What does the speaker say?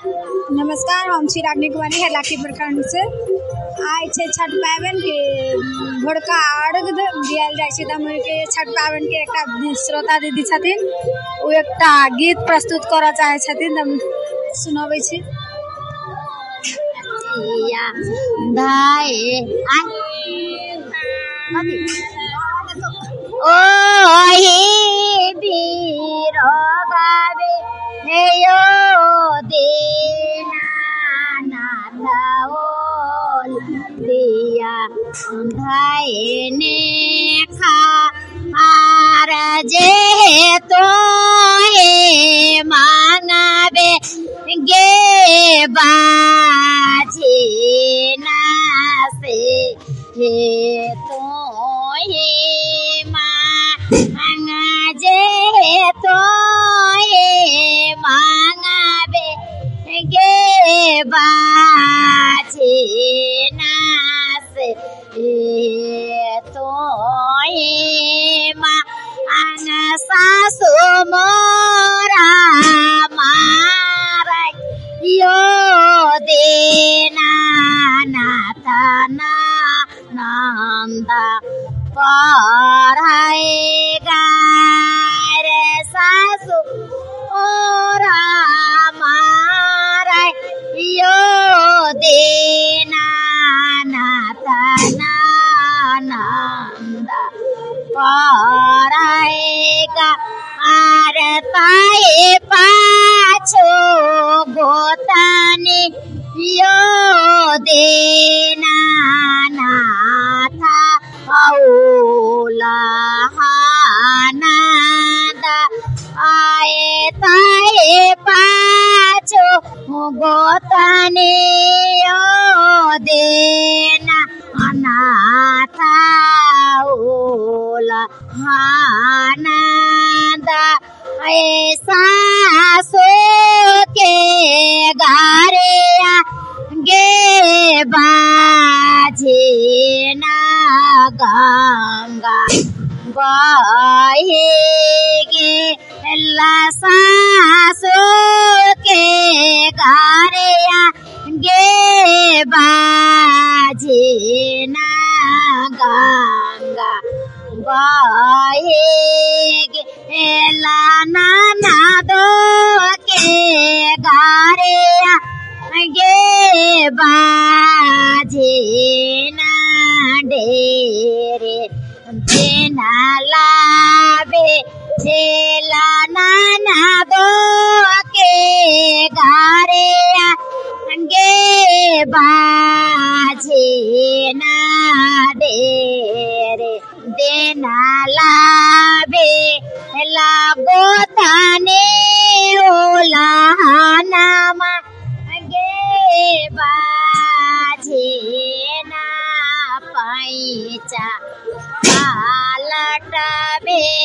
नमस्कार, हम छी रागिनी कुमारी हरलाखी प्रखंड से। आइ छै छठ पाबनि के भोरका अर्घ दियल जाइ छै। हमर के छठ पाबनि के एकटा श्रोता दीदी छथिन, ओ एकटा गीत प्रस्तुत करऽ चाहे छथिन, हम सुनाबै छी। ओ हेयो दीनानाथ ओल दिया धायने खार जे तो हे मांगबे गे बाजी ना से हे तो हे मांग जे तो मांगबे गे बाजी नास तो मांग सासु मोरा मारा यो दीनानाथ नंदा पढ़ाएगा रे सासु ओरा मारा यो दीनानाथ नंदा पढ़ाएगा आर ताए पाछो गोतानी यो दीनानाथ औला हानादा आए ताए पाछो गोतानी यो दीनानाथ औला हानादा ऐसा सो के गारिया गे बाजे ना गंगा बहेगे सासो के गारिया गे बाजे ना गंगा बहेगे नाना दो के गारिया गे बाजे ना डेरे देना लाबे चेला नाना दो के गारिया गे बाजे ना डेरे देना लाबे लागो ताने ओला नामा गे बाजे ना पैचा पालटबे